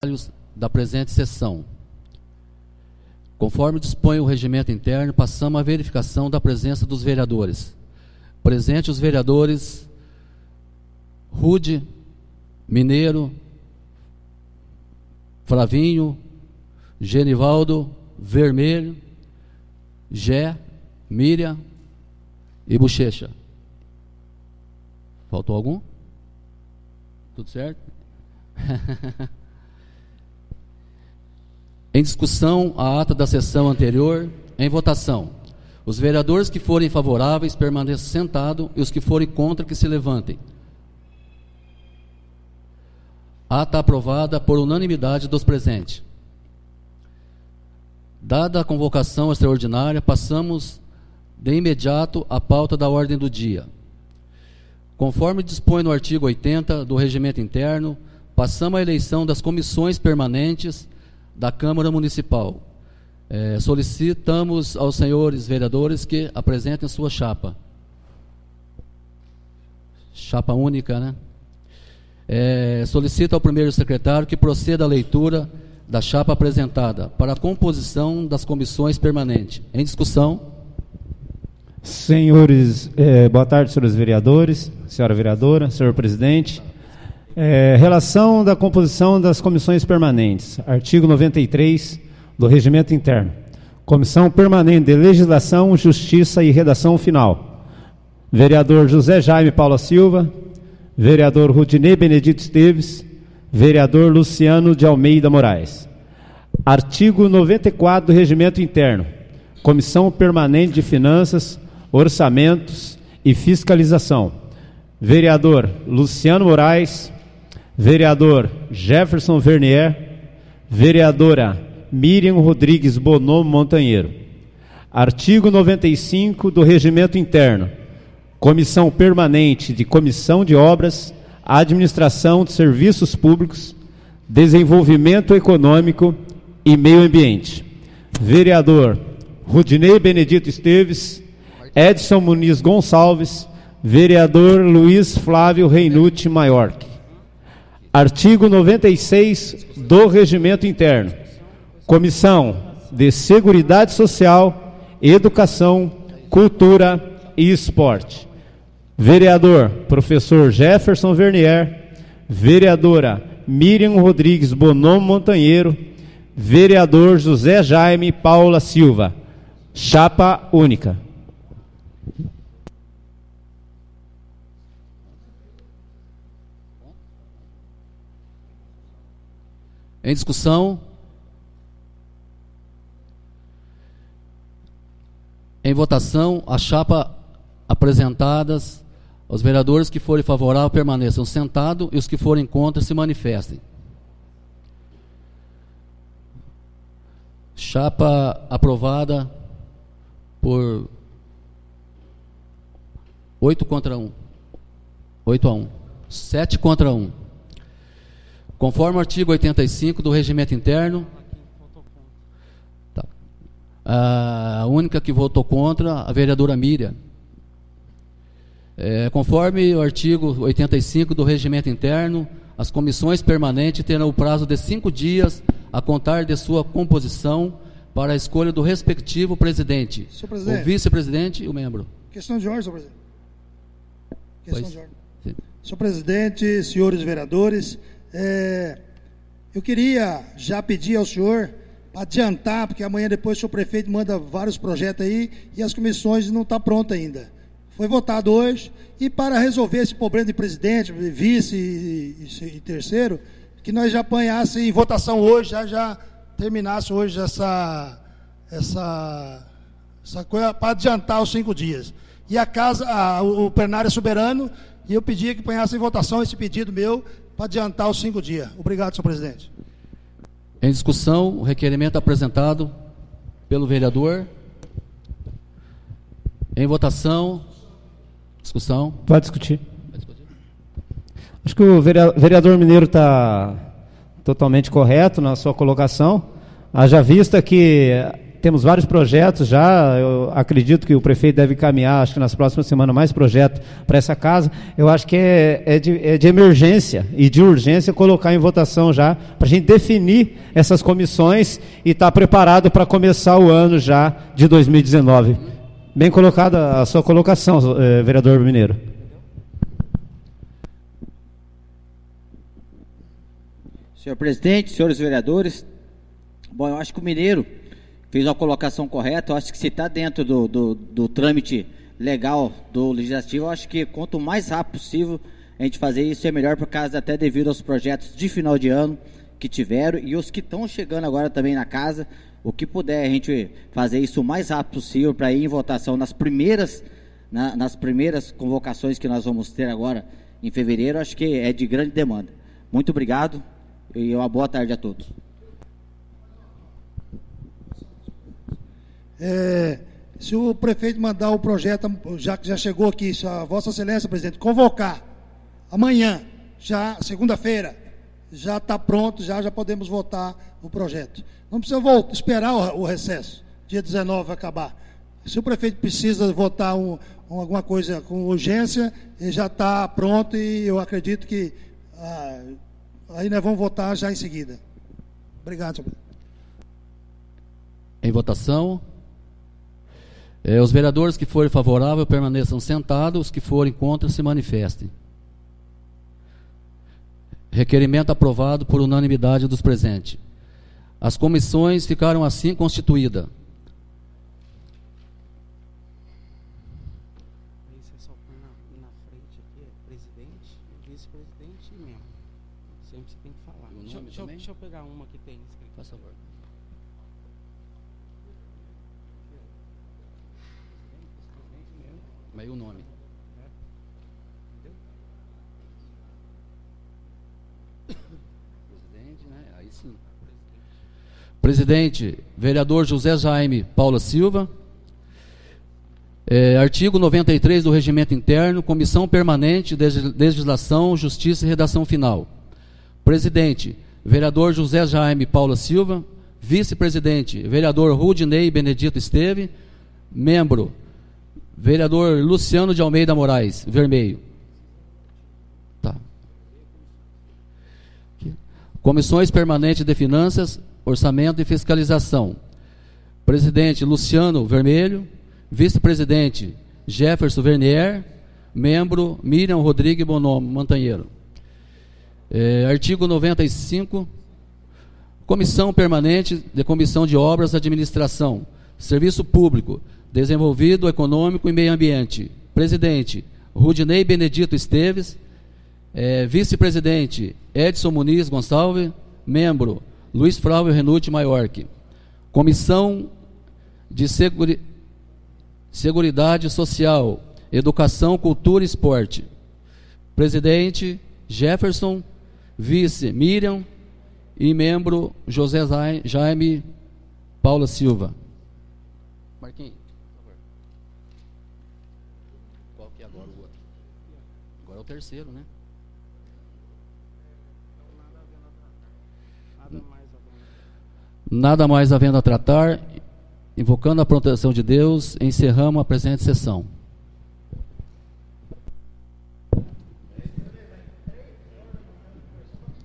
plenários da presente sessão. Conforme dispõe o regimento interno, passamos à verificação da presença dos vereadores. Presente os vereadores Rude, Mineiro, Flavinho, Genivaldo, Vermelho, Gé, Miriam e Bochecha. Faltou algum? Tudo certo? Em discussão, a ata da sessão anterior, em votação. Os vereadores que forem favoráveis permaneçam sentados e os que forem contra que se levantem. Ata aprovada por unanimidade dos presentes. Dada a convocação extraordinária, passamos de imediato à pauta da ordem do dia. Conforme dispõe no artigo 80 do Regimento Interno, passamos à eleição das comissões permanentes da Câmara Municipal. Solicitamos aos senhores vereadores que apresentem sua chapa. Chapa única, né? Solicito ao primeiro secretário que proceda à leitura da chapa apresentada para a composição das comissões permanentes. Em discussão. Senhores, boa tarde, senhores vereadores, senhora vereadora, senhor presidente. Relação da composição das comissões permanentes. Artigo 93 do Regimento Interno. Comissão Permanente de Legislação, Justiça e Redação Final. Vereador José Jaime Paula Silva. Vereador Rudinei Benedito Esteves. Vereador Luciano de Almeida Moraes. Artigo 94 do Regimento Interno. Comissão Permanente de Finanças, Orçamentos e Fiscalização. Vereador Luciano Moraes. Vereador Jefferson Vernier. Vereadora Miriam Rodrigues Bonomo Montanheiro. Artigo 95 do Regimento Interno. Comissão Permanente de Comissão de Obras, Administração de Serviços Públicos, Desenvolvimento Econômico e Meio Ambiente. Vereador Rudinei Benedito Esteves, Edson Muniz Gonçalves, vereador Luiz Flávio Reinucci Maiorque. Artigo 96 do Regimento Interno. Comissão de Seguridade Social, Educação, Cultura e Esporte. Vereador Professor Jefferson Vernier, vereadora Miriam Rodrigues Bonomo Montanheiro, vereador José Jaime Paula Silva. Chapa única. Em discussão. Em votação, a chapa apresentadas, os vereadores que forem favoráveis permaneçam sentados e os que forem contra se manifestem. Chapa aprovada por 8 contra 1. 8 a 1. 7 contra 1. Conforme o artigo 85 do Regimento Interno, a única que votou contra, a vereadora Miriam. Conforme o artigo 85 do Regimento Interno, as comissões permanentes terão o prazo de 5 dias a contar de sua composição para a escolha do respectivo presidente, o vice-presidente e o membro. Questão de ordem, senhor presidente. Questão de ordem. Sim. Senhor presidente, senhores vereadores, eu queria já pedir ao senhor para adiantar, porque amanhã depois o senhor prefeito manda vários projetos aí e as comissões não estão prontas ainda. Foi votado hoje, e para resolver esse problema de presidente, vice e terceiro, que nós já apanhasse em votação hoje, já terminasse hoje essa coisa para adiantar os 5 dias. E o plenário é soberano, e eu pedia que apanhasse em votação esse pedido meu para adiantar os 5 dias. Obrigado, senhor presidente. Em discussão, o requerimento apresentado pelo vereador. Em votação. Discussão. Pode discutir. Acho que o vereador Mineiro está totalmente correto na sua colocação. Haja vista que temos vários projetos já. Eu acredito que o prefeito deve caminhar, acho que nas próximas semanas, mais projetos para essa casa. Eu acho que é de emergência e de urgência colocar em votação já, para a gente definir essas comissões e estar preparado para começar o ano já de 2019. Bem colocada a sua colocação, vereador Mineiro. Senhor presidente, senhores vereadores, bom, eu acho que o Mineiro fez uma colocação correta. Eu acho que se está dentro do trâmite legal do legislativo, eu acho que quanto mais rápido possível a gente fazer isso é melhor, por causa até devido aos projetos de final de ano que tiveram e os que estão chegando agora também na casa. O que puder a gente fazer isso o mais rápido possível para ir em votação nas primeiras convocações que nós vamos ter agora em fevereiro, acho que é de grande demanda. Muito obrigado e uma boa tarde a todos. Se o prefeito mandar o projeto, já que já chegou aqui, se a Vossa Excelência, presidente, convocar amanhã, já segunda-feira, já está pronto, já podemos votar o projeto. Não precisa esperar o recesso, dia 19 vai acabar. Se o prefeito precisa votar alguma coisa com urgência, ele já está pronto e eu acredito que aí nós vamos votar já em seguida. Obrigado, senhor. Em votação. Os vereadores que forem favoráveis permaneçam sentados, os que forem contra se manifestem. Requerimento aprovado por unanimidade dos presentes. As comissões ficaram assim constituídas. Você só põe na frente aqui, presidente, vice-presidente e membro. Sempre você tem que falar. Deixa eu pegar uma que tem escrito. Por favor. Meio nome. Presidente, né? Aí sim. Presidente, vereador José Jaime Paula Silva. Artigo 93 do Regimento Interno, Comissão Permanente de Legislação, Justiça e Redação Final. Presidente, vereador José Jaime Paula Silva. Vice-presidente, vereador Rudinei Benedito Esteve. Membro, vereador Luciano de Almeida Moraes, vermelho. Tá. Comissões Permanentes de Finanças, Orçamento e Fiscalização. Presidente Luciano, vermelho. Vice-presidente Jefferson Vernier. Membro Miriam Rodrigues Bonomo, Montanheiro. Artigo 95. Comissão Permanente de Comissão de Obras, Administração, Serviço Público, Desenvolvido Econômico e Meio Ambiente. Presidente Rudinei Benedito Esteves. Vice-presidente Edson Muniz Gonçalves. Membro Luiz Flávio Renuti Maiorque. Comissão de Seguridade Social, Educação, Cultura e Esporte. Presidente Jefferson. Vice Miriam. E membro José Jaime Paula Silva. Marquinhos, por favor. Qual que é agora o outro? Agora é o terceiro, né? Nada mais havendo a tratar, invocando a proteção de Deus, encerramos a presente sessão.